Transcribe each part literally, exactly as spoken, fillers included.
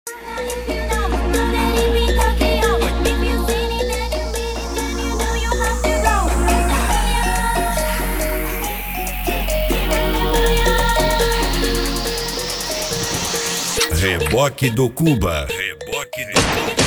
Reboque do Cuba. Reboque do Cuba.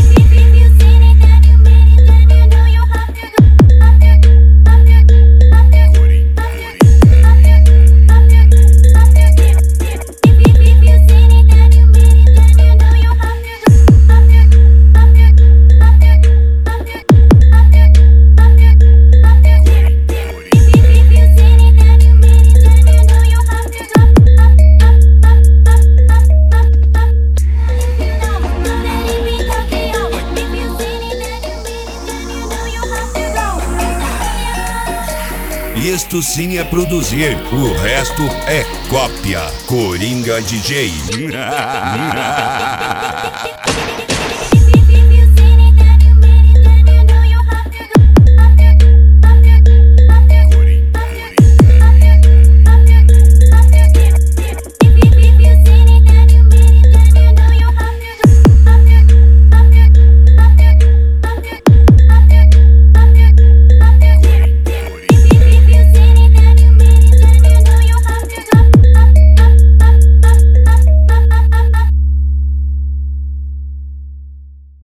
Isto sim é produzir, o resto é cópia. Coringa D J.